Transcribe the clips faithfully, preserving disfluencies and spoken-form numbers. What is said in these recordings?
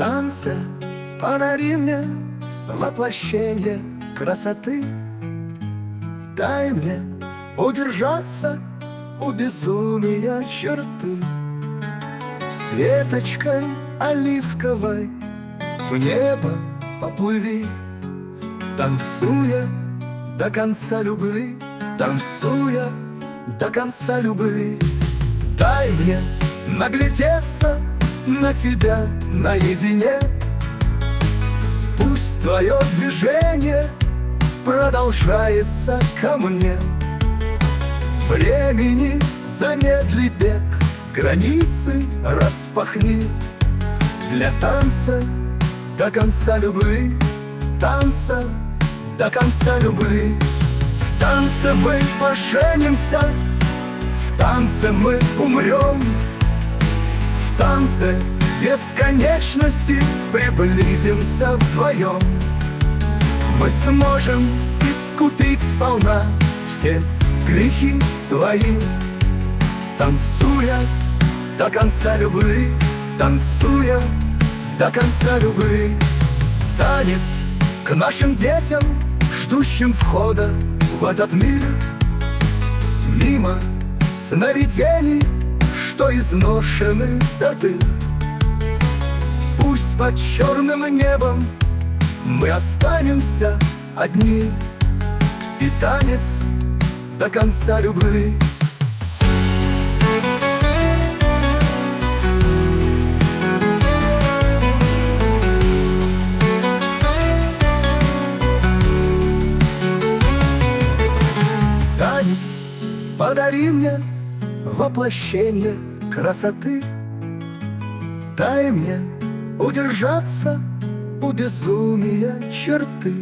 танце подари мне воплощение красоты. Дай мне удержаться у безумия черты. Светочкой оливковой в небо поплыви, танцуя до конца любви, танцуя до конца любви. Дай мне наглядеться на тебя наедине. Пусть твое движение продолжается ко мне. Времени замедли бег, границы распахни. Для танца до конца любви, танца до конца любви. В танце мы поженимся, в танце мы умрем, в танце бесконечности приблизимся вдвоем. Мы сможем искупить сполна все грехи свои, танцуя до конца любви, танцуя до конца любви. Танец к нашим детям, ждущим входа в этот мир. Мимо сновидений, что изношены до дыр. Пусть под черным небом мы останемся одни, и танец до конца любви. Танец подари мне воплощение красоты. Дай мне удержаться у безумия черты.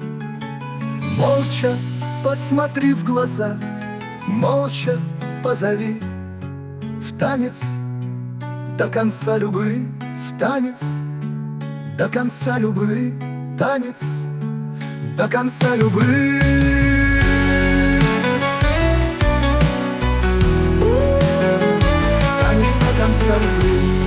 Молча посмотри в глаза, молча позови в танец до конца любви, в танец до конца любви, танец до конца любви. Танец до конца любви.